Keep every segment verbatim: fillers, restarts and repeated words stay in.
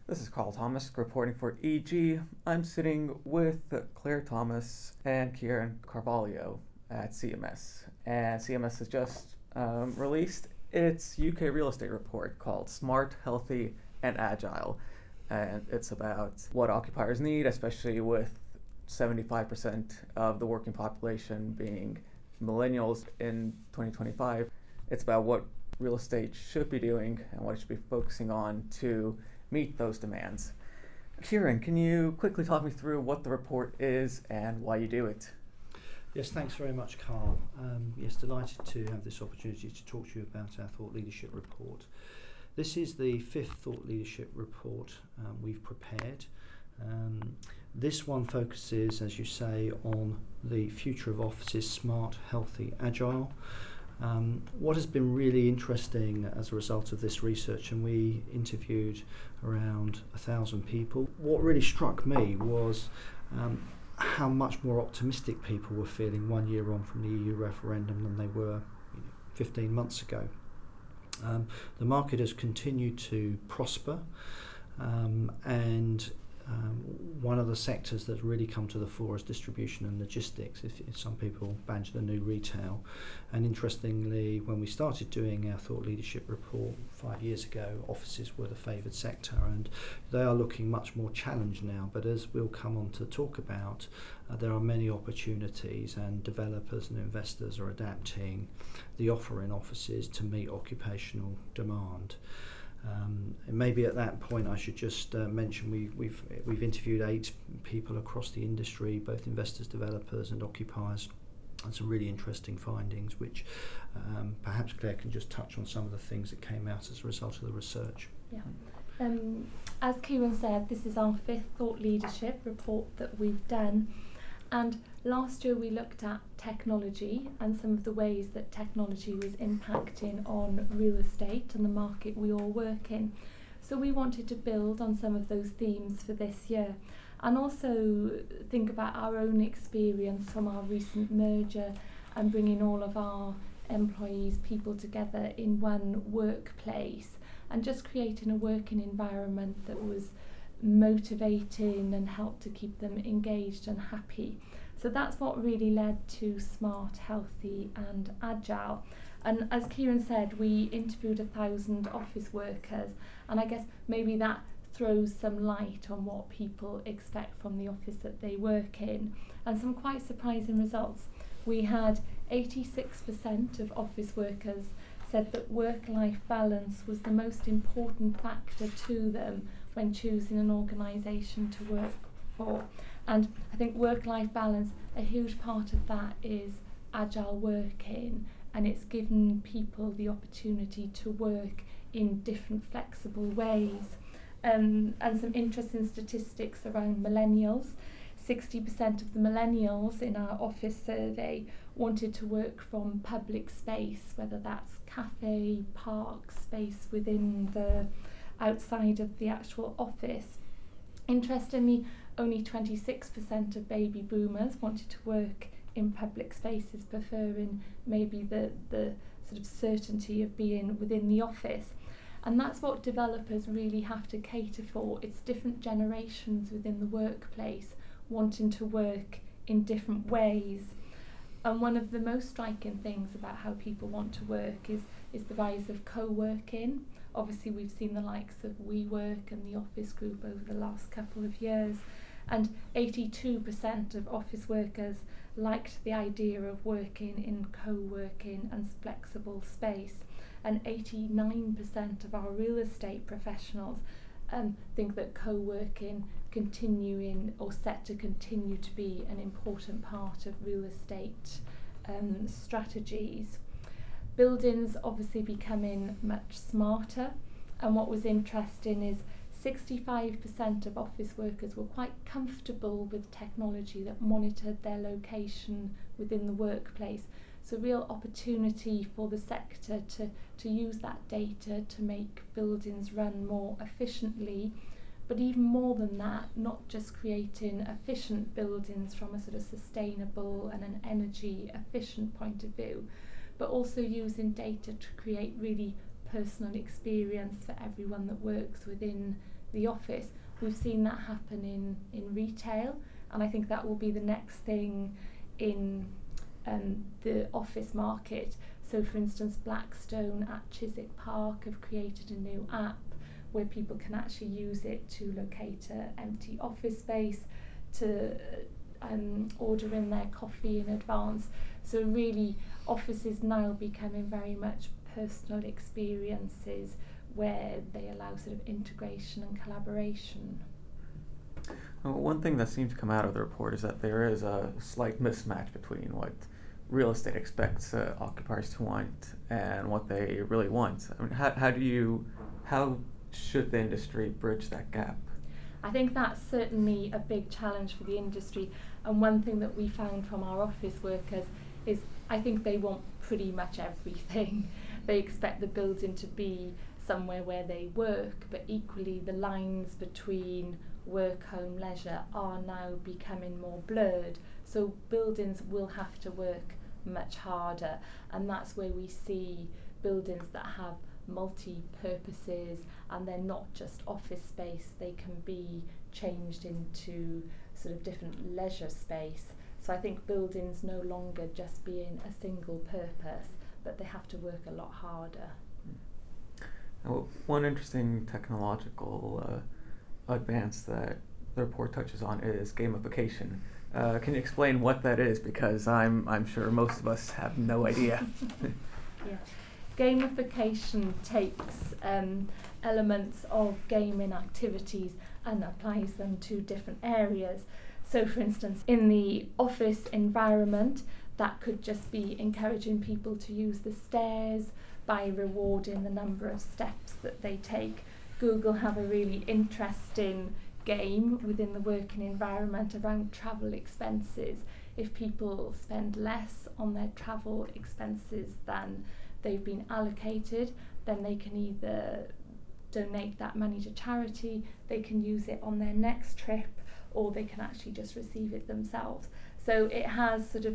This is Carl Thomas reporting for E G. I'm sitting with Claire Thomas and Kieran Carvalho at C M S. And C M S has just um, released its U K real estate report called Smart, Healthy and Agile. And it's about what occupiers need, especially with seventy-five percent of the working population being millennials in twenty twenty-five. It's about what real estate should be doing and what it should be focusing on to meet those demands. Kieran, can you quickly talk me through what the report is and why you do it? Yes, thanks very much, Carl. Um, yes, delighted to have this opportunity to talk to you about our Thought Leadership Report. This is the fifth Thought Leadership Report um, we've prepared. Um, this one focuses, as you say, on the future of offices, smart, healthy, agile. Um, what has been really interesting as a result of this research, and we interviewed around a thousand people, what really struck me was um, how much more optimistic people were feeling one year on from the E U referendum than they were you know, fifteen months ago. Um, the market has continued to prosper, um, and Um, one of the sectors that's really come to the fore is distribution and logistics. If, if some people badge the new retail. And interestingly, when we started doing our Thought Leadership Report five years ago, offices were the favoured sector, and they are looking much more challenged now. But as we'll come on to talk about, uh, there are many opportunities, and developers and investors are adapting the offer in offices to meet occupational demand. Um, and maybe at that point I should just uh, mention we, we've we've interviewed eight people across the industry, both investors, developers and occupiers, and some really interesting findings which um, perhaps Claire can just touch on some of the things that came out as a result of the research. Yeah. Um, as Kieran said, this is our fifth Thought Leadership Report that we've done. And last year we looked at technology and some of the ways that technology was impacting on real estate and the market we all work in. So we wanted to build on some of those themes for this year, and also think about our own experience from our recent merger and bringing all of our employees, people together in one workplace, and just creating a working environment that was motivating and help to keep them engaged and happy. So that's what really led to Smart, Healthy and Agile. And as Kieran said, we interviewed a thousand office workers, and I guess maybe that throws some light on what people expect from the office that they work in, and some quite surprising results. We had eighty-six percent of office workers said that work-life balance was the most important factor to them when choosing an organisation to work for. And I think work-life balance, a huge part of that is agile working, and it's given people the opportunity to work in different flexible ways. Um, and some interesting statistics around millennials. sixty percent of the millennials in our office survey wanted to work from public space, whether that's cafe, park, space within the outside of the actual office. Interestingly, only twenty-six percent of baby boomers wanted to work in public spaces, preferring maybe the, the sort of certainty of being within the office. And that's what developers really have to cater for. It's different generations within the workplace wanting to work in different ways. And one of the most striking things about how people want to work is, is the rise of co-working. Obviously we've seen the likes of WeWork and the Office Group over the last couple of years, and eighty-two percent of office workers liked the idea of working in co-working and flexible space, and eighty-nine percent of our real estate professionals um, think that co-working continuing or set to continue to be an important part of real estate um, strategies. Buildings obviously becoming much smarter, and what was interesting is sixty-five percent of office workers were quite comfortable with technology that monitored their location within the workplace. So real opportunity for the sector to, to use that data to make buildings run more efficiently, but even more than that, not just creating efficient buildings from a sort of sustainable and an energy efficient point of view, but also using data to create really personal experience for everyone that works within the office. We've seen that happen in, in retail, and I think that will be the next thing in um, the office market. So for instance, Blackstone at Chiswick Park have created a new app where people can actually use it to locate an empty office space, to um, order in their coffee in advance. So really, offices now becoming very much personal experiences where they allow sort of integration and collaboration. Well, one thing that seems to come out of the report is that there is a slight mismatch between what real estate expects uh, occupiers to want and what they really want. I mean, how, how do you, how should the industry bridge that gap? I think that's certainly a big challenge for the industry, and one thing that we found from our office workers is I think they want pretty much everything. They expect the building to be somewhere where they work, but equally the lines between work, home, leisure are now becoming more blurred. So buildings will have to work much harder, and that's where we see buildings that have multi-purposes, and they're not just office space, they can be changed into sort of different leisure space. So I think buildings no longer just being a single purpose, but they have to work a lot harder. Now, one interesting technological uh, advance that the report touches on is gamification. Uh, can you explain what that is? Because I'm I'm sure most of us have no idea. Yeah. Gamification takes um, elements of gaming activities and applies them to different areas. So for instance, in the office environment, that could just be encouraging people to use the stairs by rewarding the number of steps that they take. Google have a really interesting game within the working environment around travel expenses. If people spend less on their travel expenses than they've been allocated, then they can either donate that money to charity, they can use it on their next trip, or they can actually just receive it themselves. So it has sort of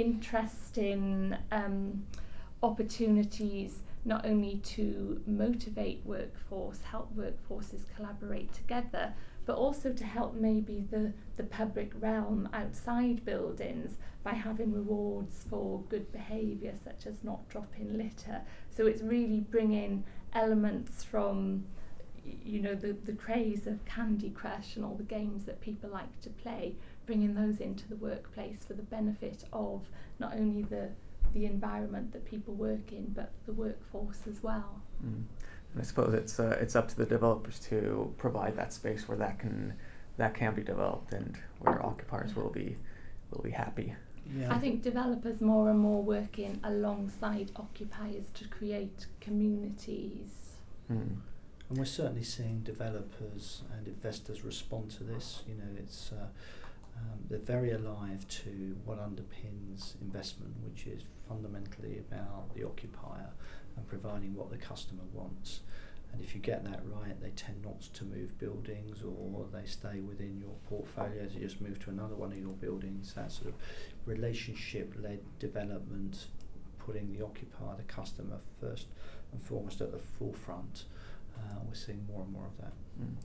interesting um, opportunities not only to motivate workforce, help workforces collaborate together, but also to help maybe the, the public realm outside buildings by having rewards for good behaviour, such as not dropping litter. So it's really bringing elements from, you know, the, the craze of Candy Crush and all the games that people like to play, bringing those into the workplace for the benefit of not only the, the environment that people work in, but the workforce as well. Mm. And I suppose it's uh, it's up to the developers to provide that space where that can that can be developed and where occupiers will be will be happy. Yeah. I think developers more and more working alongside occupiers to create communities. Mm. And we're certainly seeing developers and investors respond to this. You know, it's uh, um, they're very alive to what underpins investment, which is fundamentally about the occupier and providing what the customer wants. And if you get that right, they tend not to move buildings, or they stay within your portfolio to just move to another one of your buildings. That sort of relationship-led development, putting the occupier, the customer first and foremost at the forefront. Uh, we're seeing more and more of that. Mm.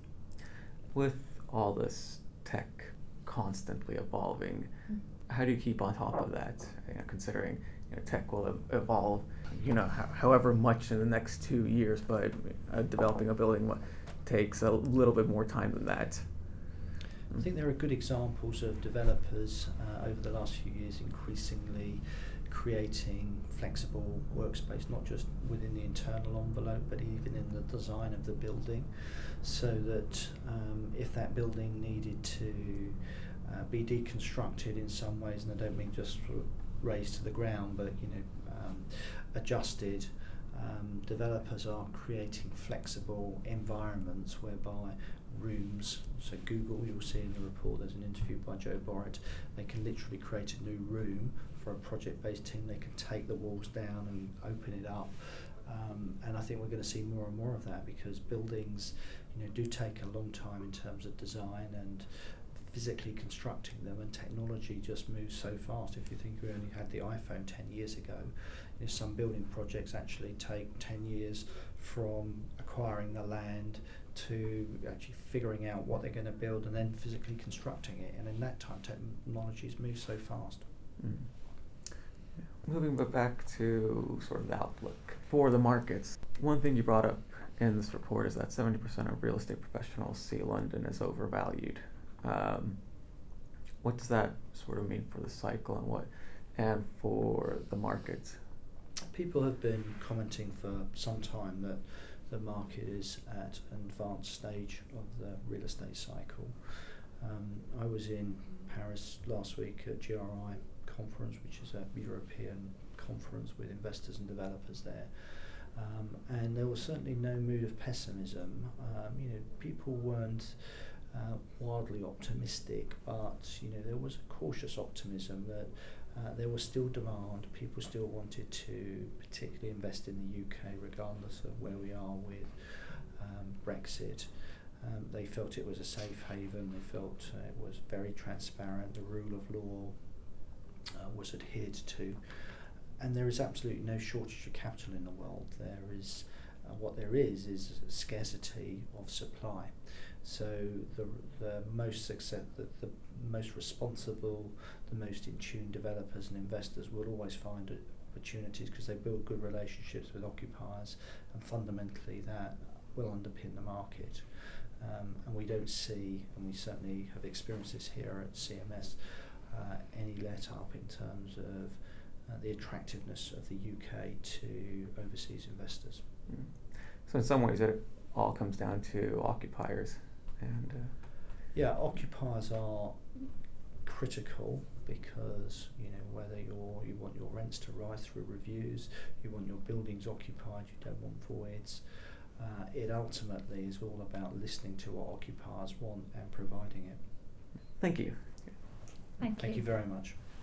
With all this tech constantly evolving, Mm. how do you keep on top of that? You know, considering you know, tech will ev- evolve, you know, ho- however much in the next two years, but uh, developing a building w- takes a little bit more time than that. I think there are good examples of developers uh, over the last few years increasingly creating flexible workspace, not just within the internal envelope, but even in the design of the building, so that um, if that building needed to uh, be deconstructed in some ways, and I don't mean just sort of raised to the ground, but you know um, adjusted, um, developers are creating flexible environments whereby rooms, so Google, you'll see in the report there's an interview by Joe Borrett, they can literally create a new room for a project-based team. They can take the walls down and open it up, um, and I think we're going to see more and more of that, because buildings, you know, do take a long time in terms of design and physically constructing them, and technology just moves so fast. If you think we only had the iPhone ten years ago, you know, some building projects actually take ten years from acquiring the land to actually figuring out what they're going to build and then physically constructing it. And in that time, technologies move so fast. Mm. Yeah. Moving but back to sort of the outlook for the markets. One thing you brought up in this report is that seventy percent of real estate professionals see London as overvalued. Um, what does that sort of mean for the cycle and what and for the market? People have been commenting for some time that the market is at an advanced stage of the real estate cycle. Um, I was in Paris last week at G R I conference, which is a European conference with investors and developers there. Um, and there was certainly no mood of pessimism. Um, you know, people weren't uh, wildly optimistic, but you know, there was a cautious optimism that uh, there was still demand. People still wanted to particularly invest in the U K, regardless of where we are with um, Brexit. Um, they felt it was a safe haven. They felt uh, it was very transparent. The rule of law uh, was adhered to. And there is absolutely no shortage of capital in the world. There is, uh, what there is, is a scarcity of supply. So the the most success, the, the most responsible, the most in tune developers and investors will always find opportunities because they build good relationships with occupiers, and fundamentally that will underpin the market. Um, and we don't see, and we certainly have experienced this here at C M S, uh, any let up in terms of Uh, the attractiveness of the U K to overseas investors. Mm. So in some ways it all comes down to occupiers and uh, yeah, occupiers are critical because you know whether you're you want your rents to rise through reviews, you want your buildings occupied, you don't want voids. Uh, it ultimately is all about listening to what occupiers want and providing it. Thank you. Thank, Thank you. you very much.